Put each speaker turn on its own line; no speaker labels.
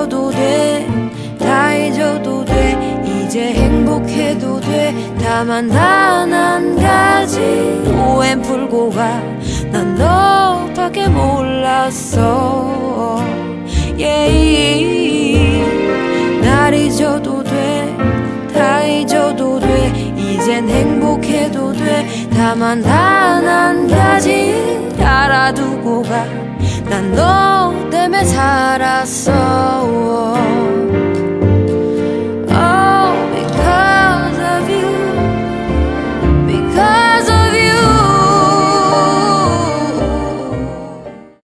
잊어도 돼, 다 잊어도 돼, 이제 행복해도 돼. 다만 단 한 가지 오해 풀고 가. 난 너밖에 몰랐어. yeah. 날 잊어도 돼, 다 잊어도 돼, 이젠 행복해도 돼. 다만 단 한 가지 알아두고 가. 난 너 때문에 살았어.